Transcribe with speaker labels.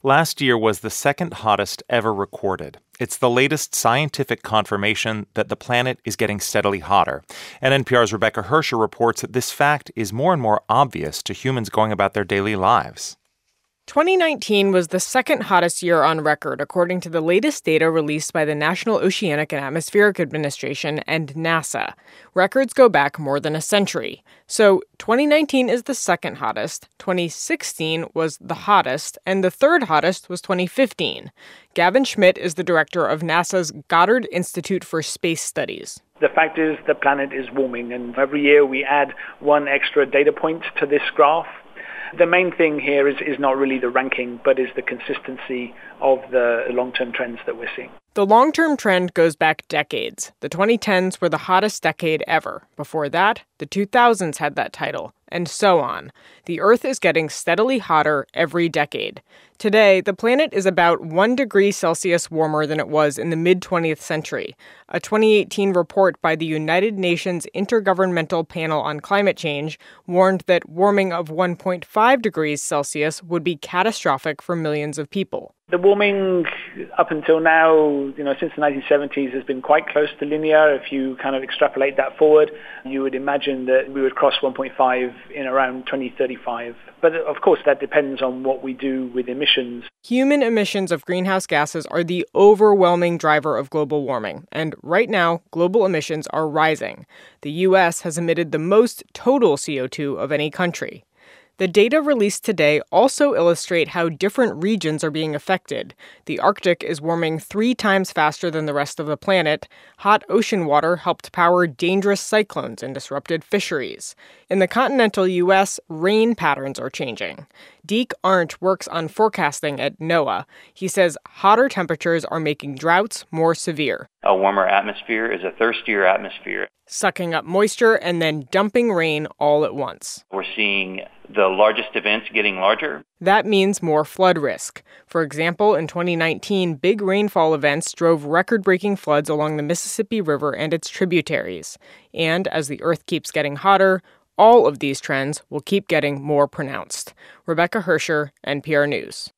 Speaker 1: Last year was the second hottest ever recorded. It's the latest scientific confirmation that the planet is getting steadily hotter. And NPR's Rebecca Hersher reports that this fact is more and more obvious to humans going about their daily lives.
Speaker 2: 2019 was the second hottest year on record, according to the latest data released by the National Oceanic and Atmospheric Administration and NASA. Records go back more than a century. So 2019 is the second hottest, 2016 was the hottest, and the third hottest was 2015. Gavin Schmidt is the director of NASA's Goddard Institute for Space Studies.
Speaker 3: The fact is the planet is warming, and every year we add one extra data point to this graph. The main thing here is not really the ranking, but is the consistency of the long-term trends that we're seeing.
Speaker 2: The long-term trend goes back decades. The 2010s were the hottest decade ever. Before that, the 2000s had that title, and so on. The Earth is getting steadily hotter every decade. Today, the planet is about 1 degree Celsius warmer than it was in the mid-20th century. A 2018 report by the United Nations Intergovernmental Panel on Climate Change warned that warming of 1.5 degrees Celsius would be catastrophic for millions of people.
Speaker 3: The warming up until now, since the 1970s has been quite close to linear. If you kind of extrapolate that forward, you would imagine that we would cross 1.5 in around 2035. But of course, that depends on what we do with emissions.
Speaker 2: Human emissions of greenhouse gases are the overwhelming driver of global warming. And right now, global emissions are rising. The U.S. has emitted the most total CO2 of any country. The data released today also illustrate how different regions are being affected. The Arctic is warming 3 times faster than the rest of the planet. Hot ocean water helped power dangerous cyclones and disrupted fisheries. In the continental U.S., rain patterns are changing. Deke Arndt works on forecasting at NOAA. He says hotter temperatures are making droughts more severe.
Speaker 4: A warmer atmosphere is a thirstier atmosphere,
Speaker 2: sucking up moisture and then dumping rain all at once.
Speaker 4: We're seeing the largest events getting larger.
Speaker 2: That means more flood risk. For example, in 2019, big rainfall events drove record-breaking floods along the Mississippi River and its tributaries. And as the Earth keeps getting hotter, all of these trends will keep getting more pronounced. Rebecca Hersher, NPR News.